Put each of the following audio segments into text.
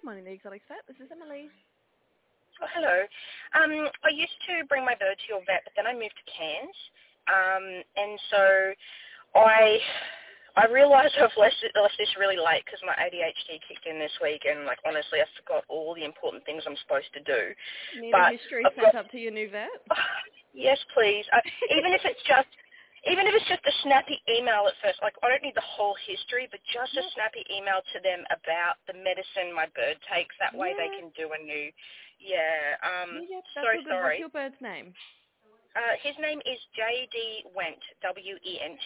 Good morning, the Exotics Vet. This is Emily. Oh, hello. I used to bring my bird to your vet, but then I moved to Cairns. And so I realised I've left this really late because my ADHD kicked in this week, and honestly, I forgot all the important things I'm supposed to do. Need a history sent up to your new vet? Yes, please. Even if it's just a snappy email at first, I don't need the whole history, but just a snappy email to them about the medicine my bird takes. That way they can do a new, that's all good. sorry. What's your bird's name? His name is J.D. Went, W-E-N-T.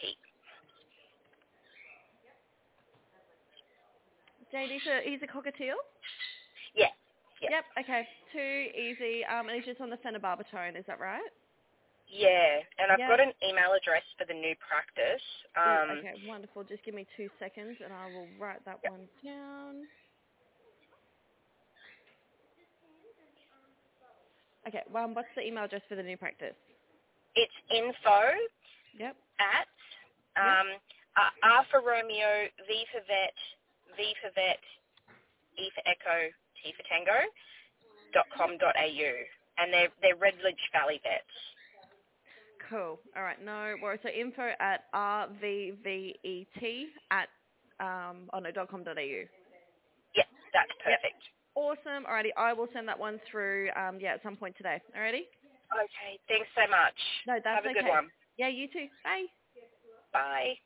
JD, so he's a cockatiel? Yeah. Yep, okay. Too easy. And he's just on the phenobarbital, is that right? Yeah, and I've got an email address for the new practice. Okay, wonderful. Just give me 2 seconds and I will write that one down. Okay, what's the email address for the new practice? It's info at R for Romeo, V for vet, E for Echo, T for Tango, .com.au. And they're Redledge Valley vets. Cool. All right, no worries. So info at rvvet at .com.au. Yep, that's perfect. Yep. Awesome. Alrighty, I will send that one through at some point today. Alrighty? Okay, thanks so much. No, that's Have a good one. Yeah, you too. Bye. Bye.